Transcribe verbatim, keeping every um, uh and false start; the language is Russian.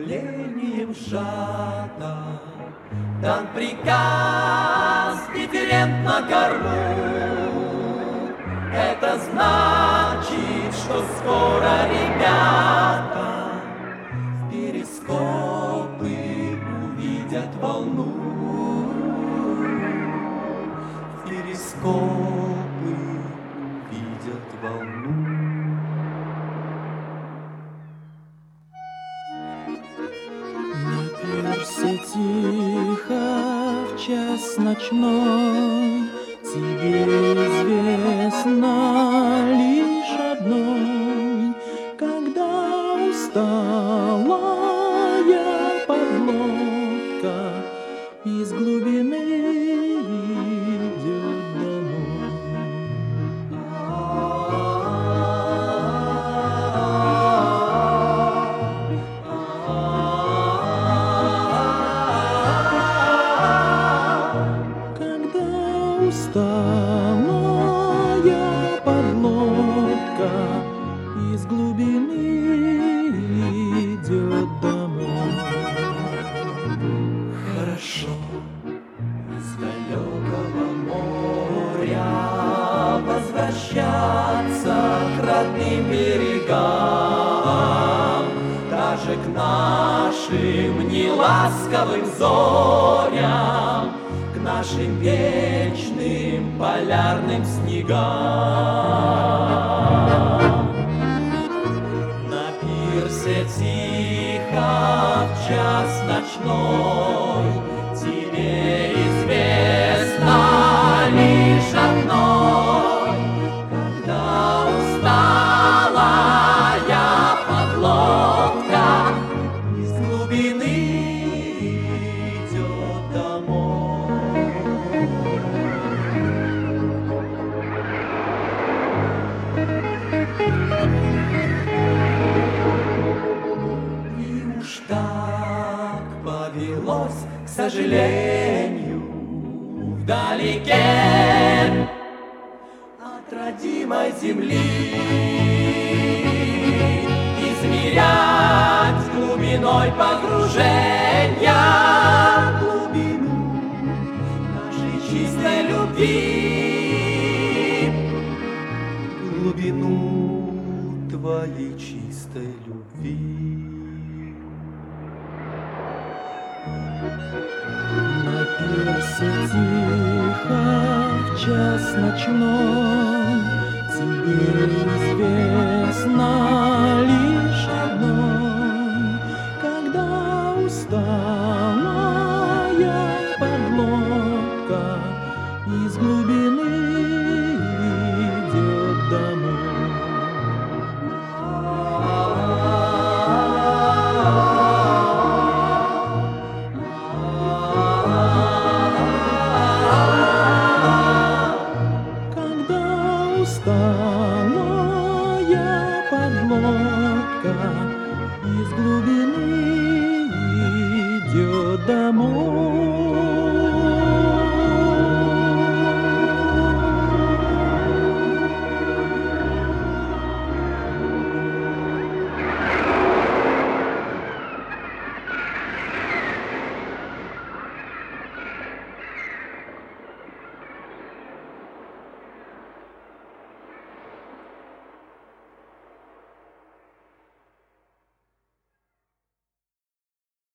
давлением сжата. Дан приказ дифферент на корму. Это значит, что скоро ребята в перископы увидят волну. В перископы увидят волну. Все тихо в час ночной, тебе известно лишь одной, когда усталая подлодка из глубины идет домой. Усталая подлодка из глубины идет домой. Хорошо из далекого моря возвращаться к родным берегам, даже к нашим неласковым зорям, к нашим вечным полярным снегам. На пирсе тихо в час ночной тебе известно лишь одной, когда усталая подлодка из глубины идет домой. И уж так повелось, к сожалению, вдалеке от родимой земли измерять глубиной погружения глубину нашей чистой любви, глубину твоей чистой любви. На пирсе тихо в час ночной тебе известно лишь одной, когда устал